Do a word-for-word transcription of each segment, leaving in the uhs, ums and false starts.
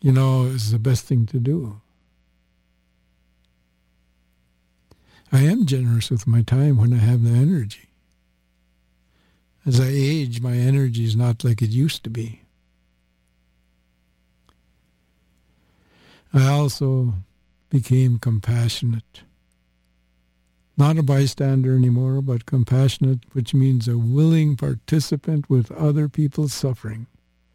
you know, is the best thing to do. I am generous with my time when I have the energy. As I age, my energy is not like it used to be. I also became compassionate. Not a bystander anymore, but compassionate, which means a willing participant with other people's suffering.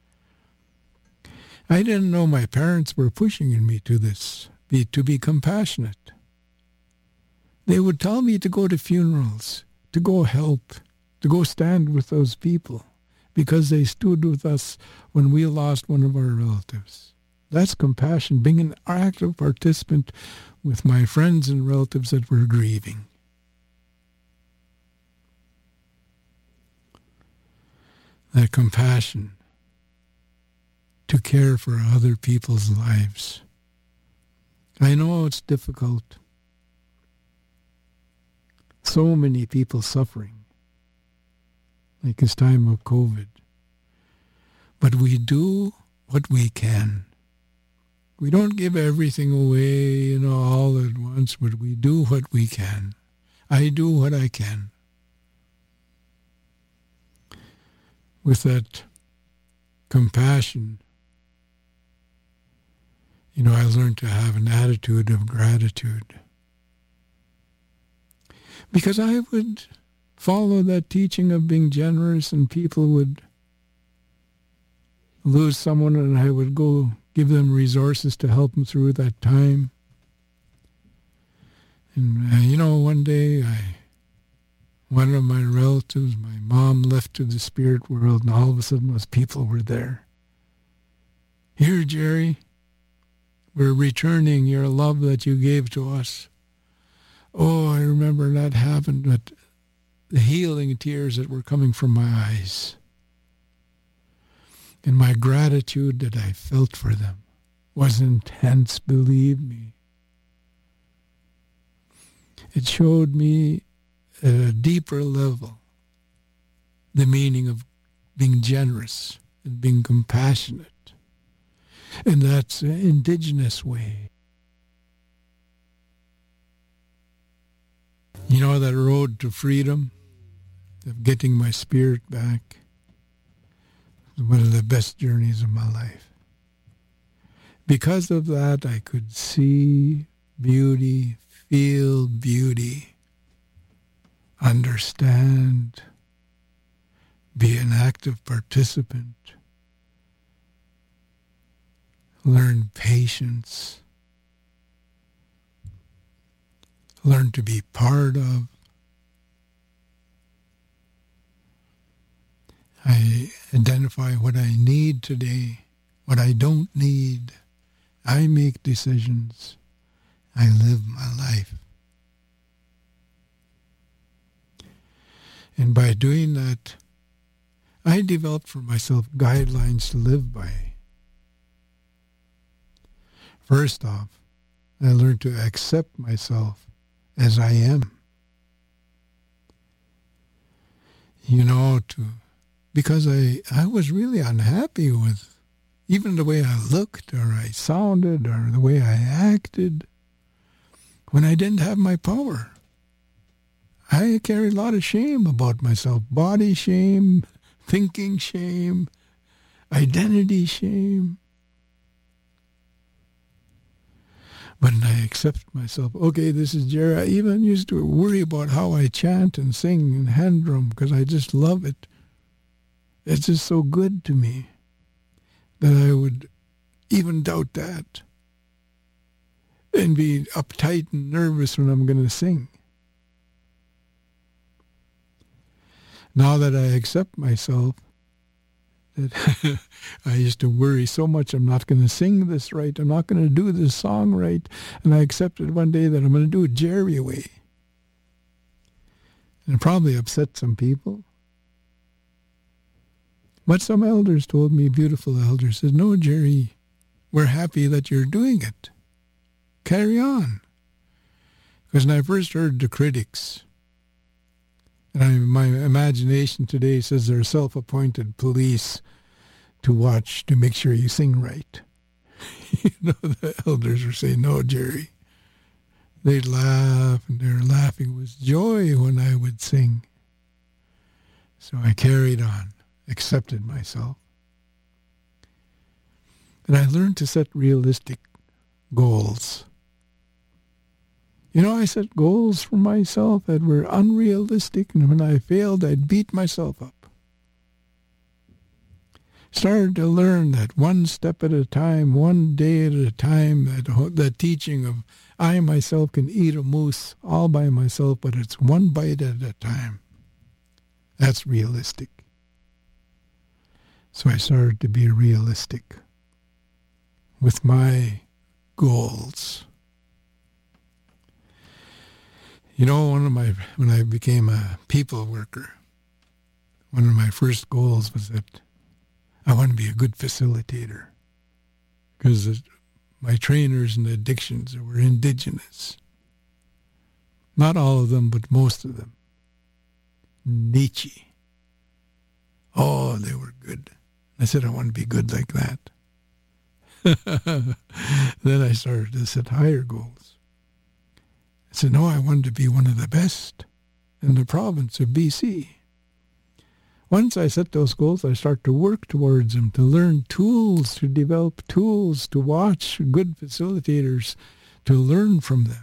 I didn't know my parents were pushing in me to this, be, to be compassionate. They would tell me to go to funerals, to go help, to go stand with those people, because they stood with us when we lost one of our relatives. That's compassion, being an active participant with my friends and relatives that were grieving. That compassion to care for other people's lives. I know it's difficult. So many people suffering, like this time of COVID. But we do what we can. We don't give everything away, you know, all at once, but we do what we can. I do what I can. With that compassion, you know, I learned to have an attitude of gratitude. Because I would follow that teaching of being generous, and people would lose someone and I would go give them resources to help them through that time. And, uh, you know, one day I, one of my relatives, my mom, left to the spirit world, and all of a sudden those people were there. Here, Jerry, we're returning your love that you gave to us. Oh, I remember that happened, but the healing tears that were coming from my eyes and my gratitude that I felt for them was intense, believe me. It showed me at a deeper level the meaning of being generous and being compassionate. And that's an indigenous way. You know, that road to freedom, of getting my spirit back, was one of the best journeys of my life. Because of that, I could see beauty, feel beauty, understand, be an active participant, learn patience, learn to be part of. I identify what I need today, what I don't need. I make decisions. I live my life. And by doing that, I developed for myself guidelines to live by. First off, I learned to accept myself as I am. You know, to because I, I was really unhappy with even the way I looked or I sounded or the way I acted when I didn't have my power. I carried a lot of shame about myself, body shame, thinking shame, identity shame. But I accept myself. Okay, this is Jerry. I even used to worry about how I chant and sing and hand drum because I just love it. It's just so good to me that I would even doubt that and be uptight and nervous when I'm going to sing. Now that I accept myself, that I used to worry so much I'm not going to sing this right, I'm not going to do this song right, and I accepted one day that I'm going to do it Jerry way. And it probably upset some people. But some elders told me, beautiful elders, said, no, Jerry, we're happy that you're doing it. Carry on. Because when I first heard the critics, and I, my imagination today says they're self-appointed police to watch, to make sure you sing right. You know, the elders were saying, no, Jerry. They'd laugh, and their laughing was joy when I would sing. So I carried on, accepted myself. And I learned to set realistic goals. You know, I set goals for myself that were unrealistic, and when I failed, I'd beat myself up. Started to learn that one step at a time, one day at a time, that, that teaching of I myself can eat a moose all by myself, but it's one bite at a time. That's realistic. So I started to be realistic with my goals. You know, one of my, when I became a people worker, one of my first goals was that I want to be a good facilitator, because my trainers in addictions were indigenous. Not all of them, but most of them. Nietzsche. Oh, they were good. I said, I want to be good like that. Then I started to set higher goals. I said, no, I wanted to be one of the best in the province of B C. Once I set those goals, I start to work towards them, to learn tools, to develop tools, to watch good facilitators, to learn from them.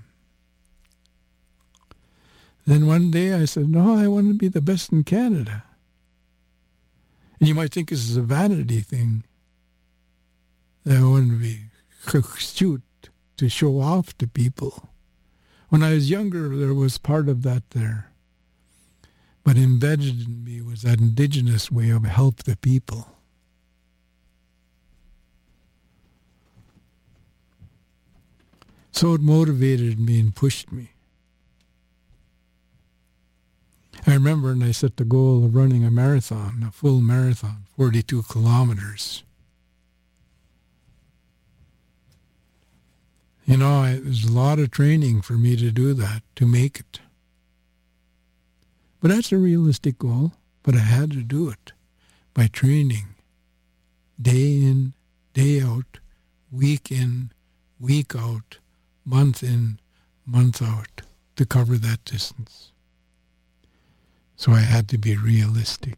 Then one day I said, no, I want to be the best in Canada. And you might think this is a vanity thing. I want to be cute, to show off to people. When I was younger, there was part of that there. But embedded in me was that indigenous way of help the people. So it motivated me and pushed me. I remember when I set the goal of running a marathon, a full marathon, forty-two kilometers. You know, I, there's a lot of training for me to do that, to make it. But that's a realistic goal, but I had to do it by training day in, day out, week in, week out, month in, month out to cover that distance. So I had to be realistic.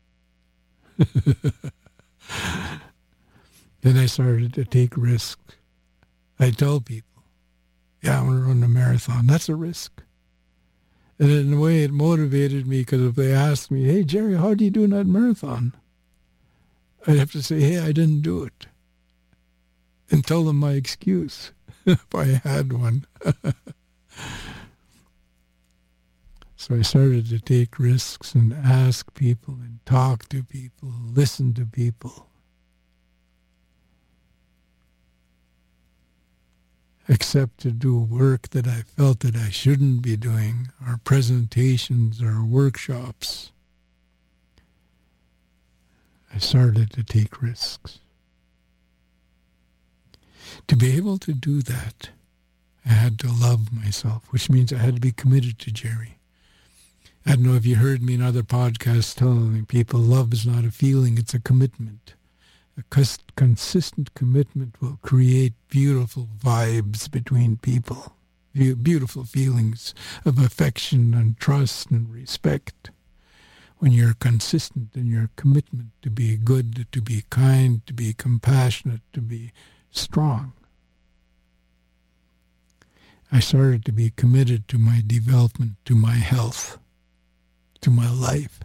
Then I started to take risks. I tell people, yeah, I want to run a marathon. That's a risk. And in a way, it motivated me, because if they asked me, hey, Jerry, how do you do in that marathon? I'd have to say, hey, I didn't do it. And tell them my excuse, if I had one. So I started to take risks and ask people and talk to people, listen to people. Except to do work that I felt that I shouldn't be doing, or presentations or workshops. I started to take risks. To be able to do that, I had to love myself, which means I had to be committed to Jerry. I don't know if you heard me in other podcasts telling people love is not a feeling, it's a commitment. A cons- consistent commitment will create beautiful vibes between people, Be- beautiful feelings of affection and trust and respect. When you're consistent in your commitment to be good, to be kind, to be compassionate, to be strong. I started to be committed to my development, to my health, to my life.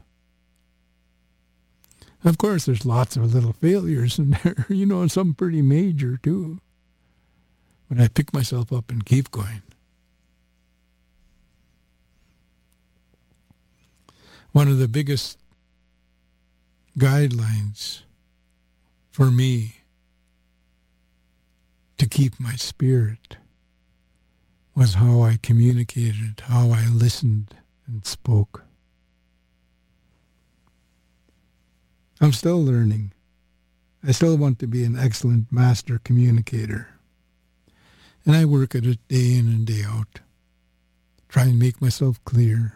Of course, there's lots of little failures in there, you know, and some pretty major too. But I pick myself up and keep going. One of the biggest guidelines for me to keep my spirit was how I communicated, how I listened and spoke. I'm still learning. I still want to be an excellent master communicator. And I work at it day in and day out. Try and make myself clear.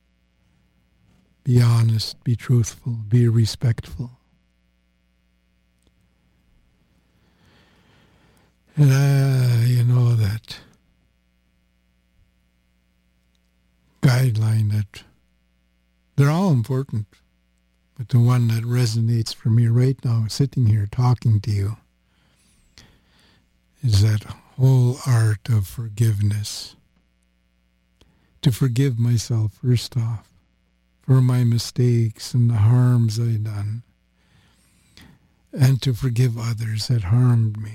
Be honest, be truthful, be respectful. And uh, you know that guideline that they're all important, but the one that resonates for me right now, sitting here talking to you, is that whole art of forgiveness. To forgive myself, first off, for my mistakes and the harms I've done, and to forgive others that harmed me.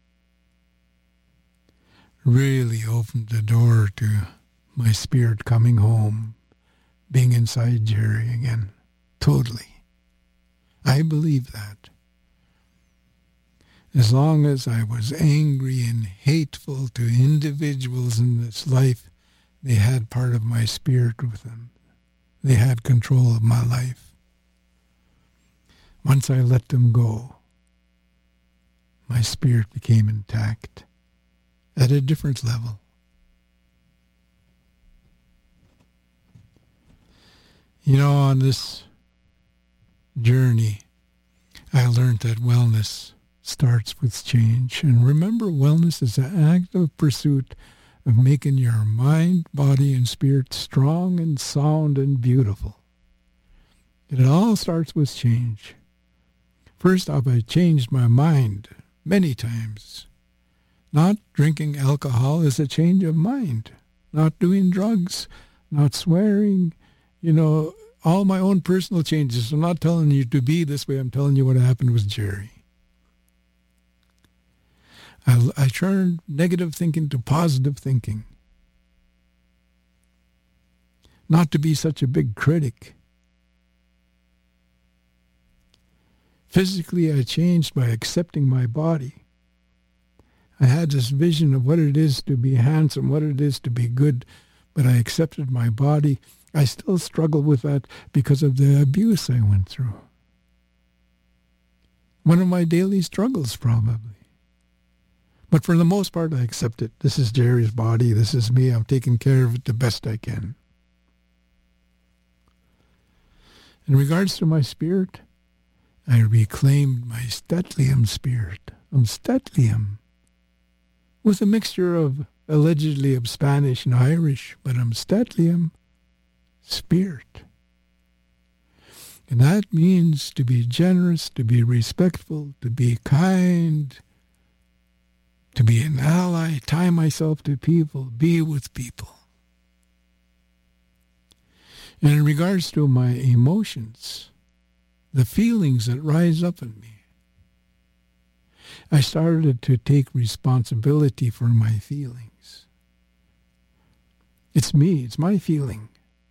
Really opened the door to my spirit coming home, being inside Jerry again. Totally. I believe that. As long as I was angry and hateful to individuals in this life, they had part of my spirit with them. They had control of my life. Once I let them go, my spirit became intact at a different level. You know, on this journey, I learned that wellness starts with change. And remember, wellness is an active pursuit of making your mind, body, and spirit strong and sound and beautiful. It all starts with change. First off, I changed my mind many times. Not drinking alcohol is a change of mind. Not doing drugs, not swearing, you know, all my own personal changes. I'm not telling you to be this way. I'm telling you what happened with Jerry. I, I turned negative thinking to positive thinking. Not to be such a big critic. Physically, I changed by accepting my body. I had this vision of what it is to be handsome, what it is to be good, but I accepted my body. I still struggle with that because of the abuse I went through. One of my daily struggles, probably. But for the most part, I accept it. This is Jerry's body. This is me. I'm taking care of it the best I can. In regards to my spirit, I reclaimed my Stetlium spirit. I'm Stetlium. With a mixture of, allegedly, of Spanish and Irish, but I'm Stetlium spirit. And that means to be generous, to be respectful, to be kind, to be an ally, tie myself to people, be with people. And in regards to my emotions, the feelings that rise up in me, I started to take responsibility for my feelings. It's me, it's my feeling.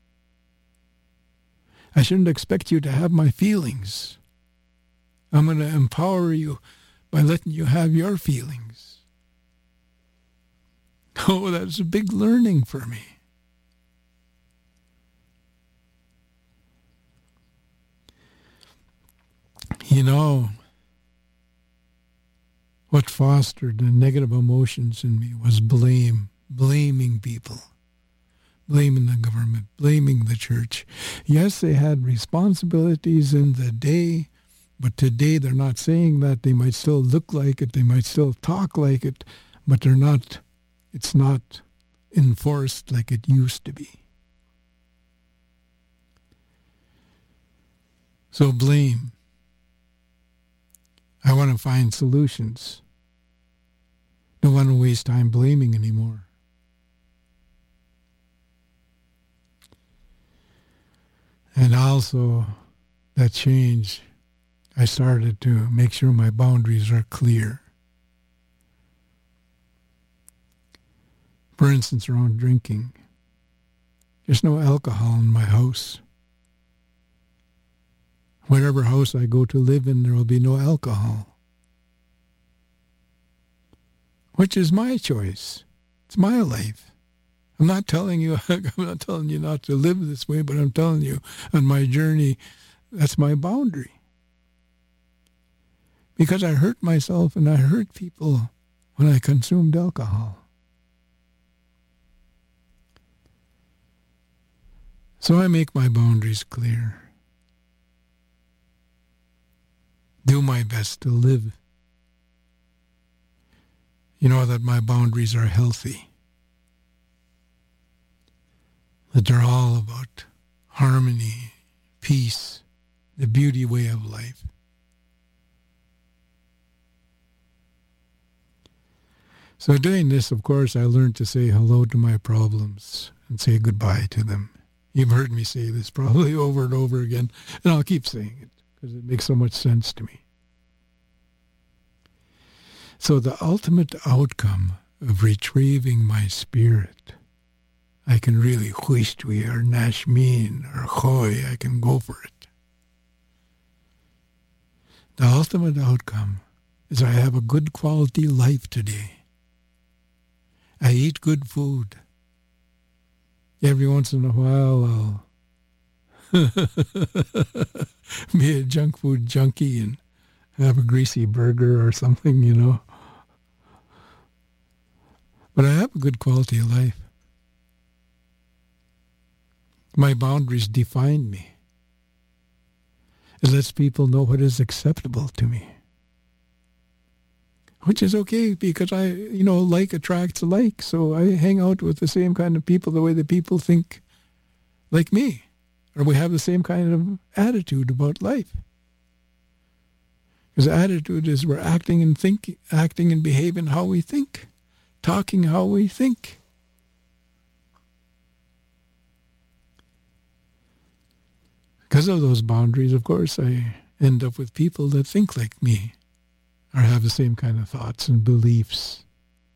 I shouldn't expect you to have my feelings. I'm going to empower you by letting you have your feelings. Oh, that's a big learning for me. You know, what fostered the negative emotions in me was blame, blaming people, blaming the government, blaming the church. Yes, they had responsibilities in the day, but today they're not saying that. They might still look like it, they might still talk like it, but they're not, it's not enforced like it used to be. So blame. I want to find solutions. Don't want to waste time blaming anymore. And also, that change, I started to make sure my boundaries are clear. For instance, around drinking. There's no alcohol in my house. Whatever house I go to live in, there will be no alcohol. Which is my choice. It's my life. I'm not telling you, I'm not telling you not to live this way, but I'm telling you on my journey, that's my boundary. Because I hurt myself and I hurt people when I consumed alcohol. So I make my boundaries clear. Do my best to live. You know that my boundaries are healthy. That they're all about harmony, peace, the beauty way of life. So doing this, of course, I learned to say hello to my problems and say goodbye to them. You've heard me say this probably over and over again, and I'll keep saying it because it makes so much sense to me. So the ultimate outcome of retrieving my spirit, I can really huishtwi or nashmin or choy, I can go for it. The ultimate outcome is I have a good quality life today. I eat good food. Every once in a while I'll be a junk food junkie and have a greasy burger or something, you know. But I have a good quality of life. My boundaries define me. It lets people know what is acceptable to me. Which is okay because I, you know, like attracts like. So I hang out with the same kind of people the way that people think like me. Or we have the same kind of attitude about life. Because attitude is we're acting and thinking, acting and behaving how we think. Talking how we think. Because of those boundaries, of course, I end up with people that think like me. Or have the same kind of thoughts and beliefs.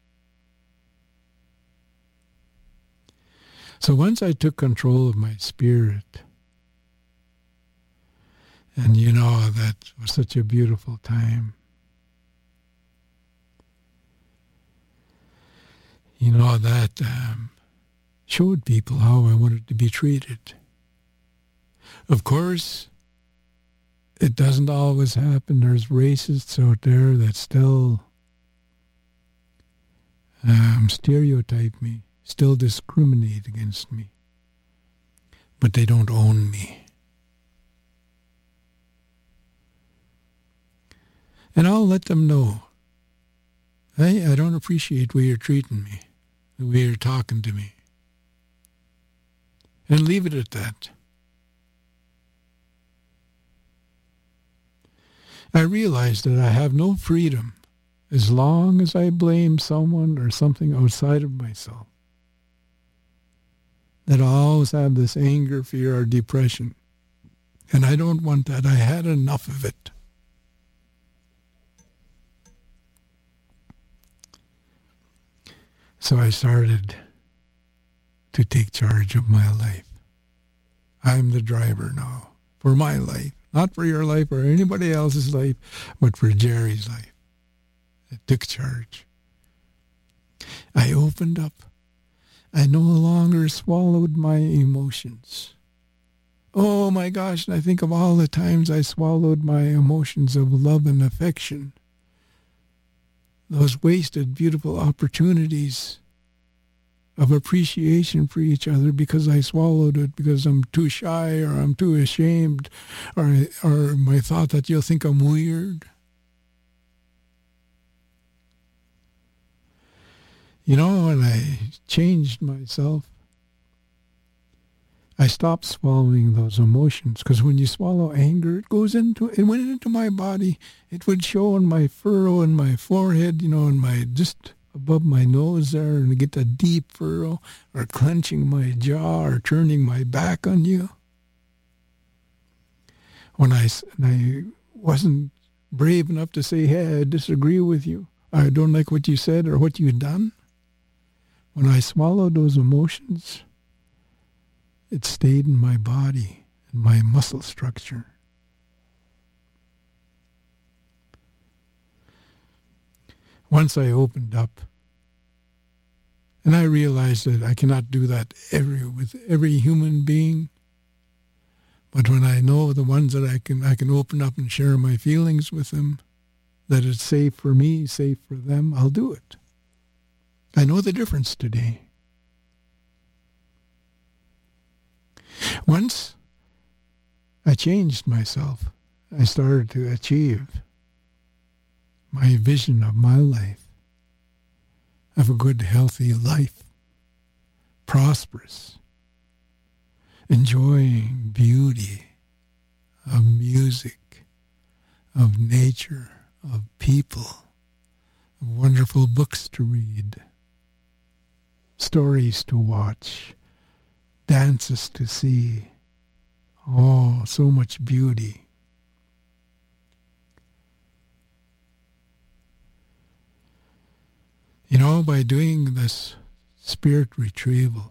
So once I took control of my spirit, and you know, that was such a beautiful time. You know, that um, showed people how I wanted to be treated. Of course, it doesn't always happen. There's racists out there that still um, stereotype me, still discriminate against me. But they don't own me. And I'll let them know, hey, I don't appreciate the way you're treating me, the way you're talking to me. And leave it at that. I realize that I have no freedom as long as I blame someone or something outside of myself. That I always have this anger, fear, or depression. And I don't want that. I had enough of it. So I started to take charge of my life. I'm the driver now for my life. Not for your life or anybody else's life, but for Jerry's life. I took charge. I opened up. I no longer swallowed my emotions. Oh my gosh, and I think of all the times I swallowed my emotions of love and affection. Those wasted, beautiful opportunities of appreciation for each other because I swallowed it because I'm too shy or I'm too ashamed or or my thought that you'll think I'm weird. You know, when I changed myself, I stopped swallowing those emotions because when you swallow anger, it goes into, it went into my body. It would show on my furrow and my forehead, you know, and my just above my nose there, and get a deep furrow, or clenching my jaw, or turning my back on you. When I, I wasn't brave enough to say, hey, I disagree with you, I don't like what you said or what you've done, when I swallowed those emotions, it stayed in my body and my muscle structure. Once I opened up, and I realized that I cannot do that every with every human being, but when I know the ones that I can I can open up and share my feelings with them, that it's safe for me, safe for them, I'll do it. I know the difference today. Once I changed myself, I started to achieve my vision of my life. have a good, healthy life, prosperous, enjoying beauty of music, of nature, of people, of wonderful books to read, stories to watch, dances to see. Oh, so much beauty. You know, by doing this spirit retrieval,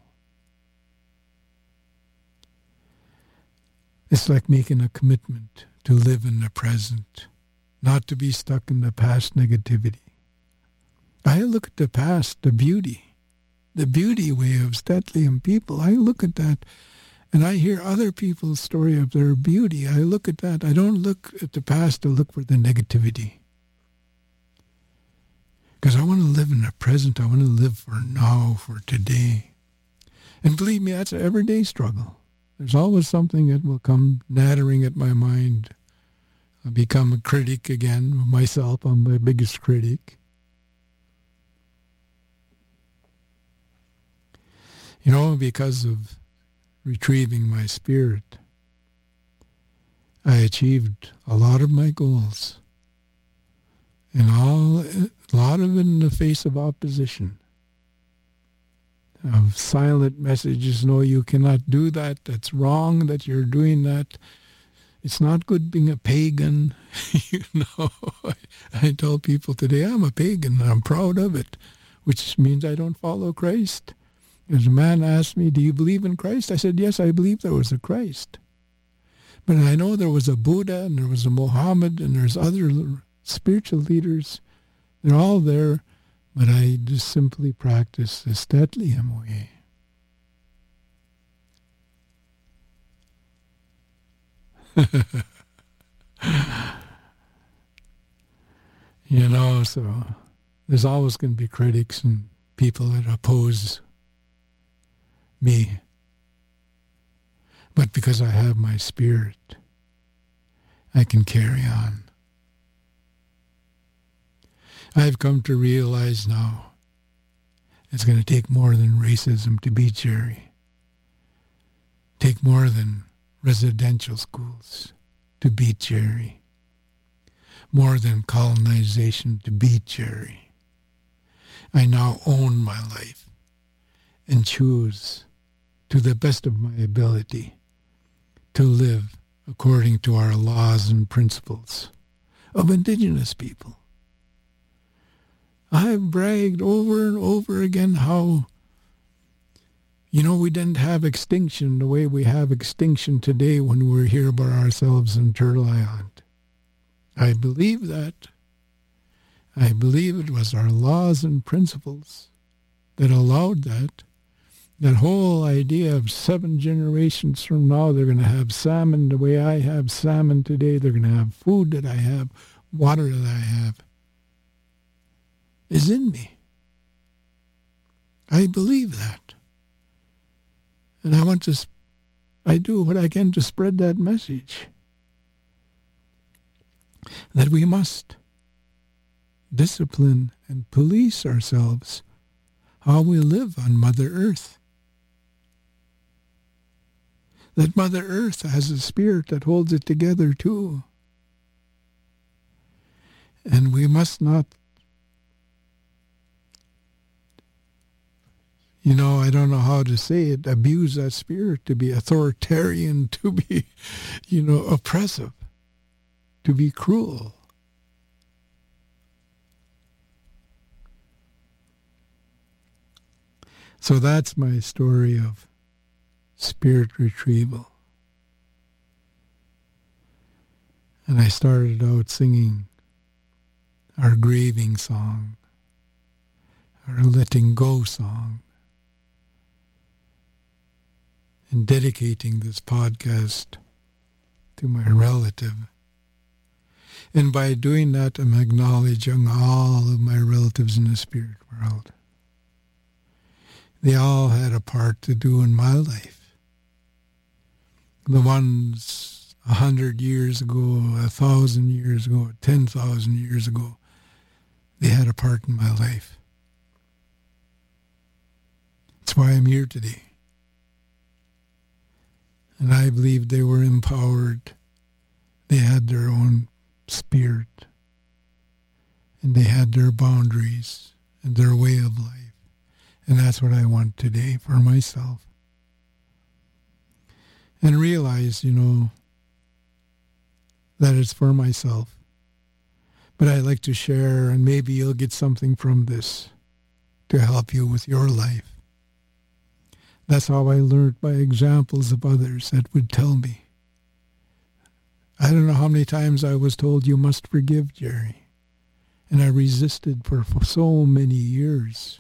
it's like making a commitment to live in the present, not to be stuck in the past negativity. I look at the past, the beauty, the beauty way of Stetlium people. I look at that and I hear other people's story of their beauty. I look at that. I don't look at the past to look for the negativity. Because I want to live in the present. I want to live for now, for today. And believe me, that's an everyday struggle. There's always something that will come nattering at my mind. I'll become a critic again. Myself, I'm my biggest critic. You know, because of retrieving my spirit, I achieved a lot of my goals. And all, a lot of it in the face of opposition. Of silent messages, no, you cannot do that. That's wrong that you're doing that. It's not good being a pagan. You know, I, I tell people today, I'm a pagan and I'm proud of it, which means I don't follow Christ. As a man asked me, do you believe in Christ? I said, yes, I believe there was a Christ. But I know there was a Buddha and there was a Muhammad and there's other spiritual leaders. They're all there, but I just simply practice the Stetlium way. You know, so there's always going to be critics and people that oppose me. But because I have my spirit, I can carry on. I've come to realize now it's going to take more than racism to beat Jerry. Take more than residential schools to beat Jerry. More than colonization to beat Jerry. I now own my life and choose to the best of my ability to live according to our laws and principles of Indigenous people. I've bragged over and over again how, you know, we didn't have extinction the way we have extinction today when we're here by ourselves in Turtle Island. I believe that. I believe it was our laws and principles that allowed that. That whole idea of seven generations from now, they're going to have salmon the way I have salmon today. They're going to have food that I have, water that I have, is in me. I believe that. And I want to, I do what I can to spread that message. That we must discipline and police ourselves how we live on Mother Earth. That Mother Earth has a spirit that holds it together too. And we must not, you know, I don't know how to say it, abuse that spirit to be authoritarian, to be, you know, oppressive, to be cruel. So that's my story of spirit retrieval. And I started out singing our grieving song, our letting go song, and dedicating this podcast to my relative. And by doing that, I'm acknowledging all of my relatives in the spirit world. They all had a part to do in my life. The ones a hundred years ago, a thousand years ago, ten thousand years ago, they had a part in my life. That's why I'm here today. And I believe they were empowered. They had their own spirit. And they had their boundaries and their way of life. And that's what I want today for myself. And realize, you know, that it's for myself. But I'd like to share, and maybe you'll get something from this to help you with your life. That's how I learned by examples of others that would tell me. I don't know how many times I was told, you must forgive, Jerry. And I resisted for, for so many years.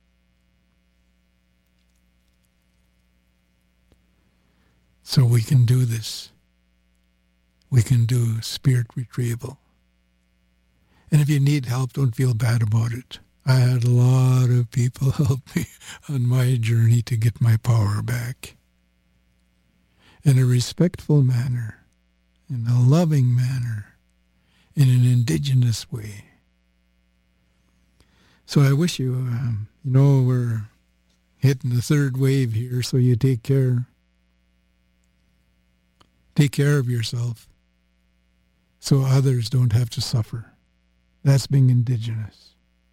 So we can do this. We can do spirit retrieval. And if you need help, don't feel bad about it. I had a lot of people help me on my journey to get my power back. In a respectful manner, in a loving manner, in an indigenous way. So I wish you, um, you know, we're hitting the third wave here, so you take care. Take care of yourself so others don't have to suffer. That's being indigenous.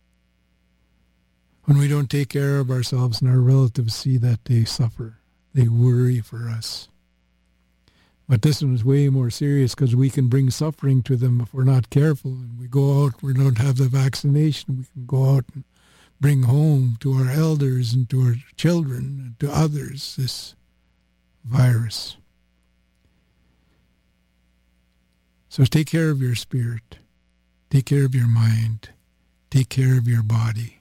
When we don't take care of ourselves and our relatives see that, they suffer. They worry for us. But this one is way more serious because we can bring suffering to them if we're not careful. And we go out, we don't have the vaccination, we can go out and bring home to our elders and to our children and to others this virus. So take care of your spirit. Take care of your mind. Take care of your body.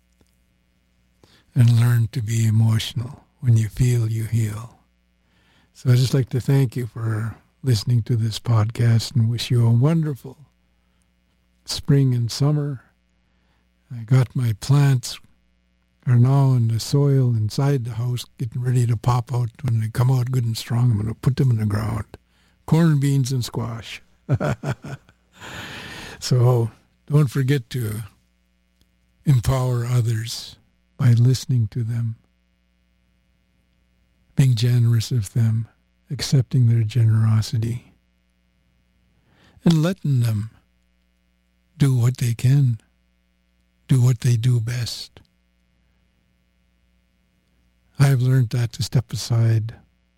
And learn to be emotional. When you feel, you heal. So I'd just like to thank you for listening to this podcast and wish you a wonderful spring and summer. I got my plants are now in the soil inside the house, getting ready to pop out. When they come out good and strong, I'm going to put them in the ground. Corn, beans, and squash. So don't forget to empower others by listening to them, being generous of them, accepting their generosity, and letting them do what they can, do what they do best. I've learned that to step aside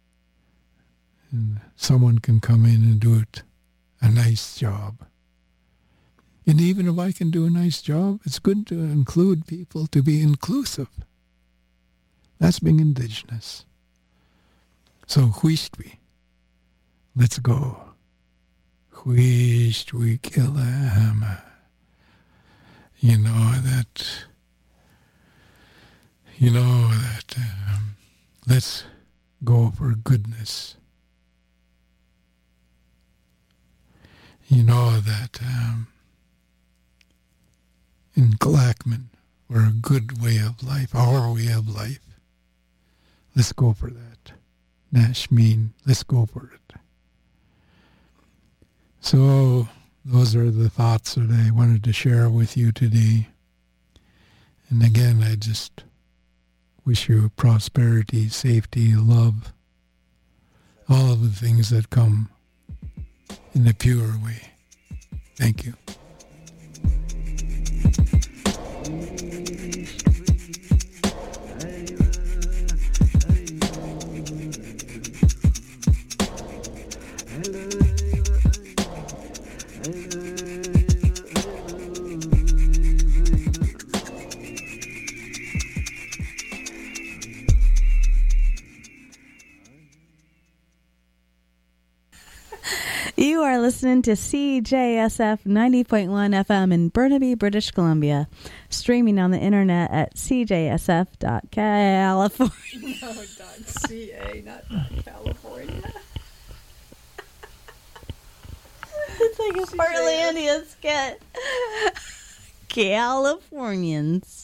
and someone can come in and do it a nice job. And even if I can do a nice job, it's good to include people, to be inclusive. That's being indigenous. So, huishtwi, let's go. Huishtwi kilahama. You know that, you know that, um, let's go for goodness. You know that um, in Glackman, we're a good way of life, our way of life. Let's go for that. Nashmeen, let's go for it. So those are the thoughts that I wanted to share with you today. And again, I just wish you prosperity, safety, love, all of the things that come in a pure way. Thank you. You are listening to C J S F ninety point one F M in Burnaby, British Columbia. Streaming on the internet at c j s f dot california. No, .ca, not .california. It's like a Portlandia skit. Californians.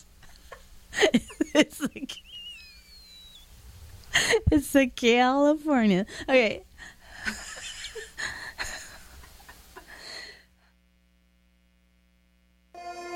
It's like... It's the California. Okay.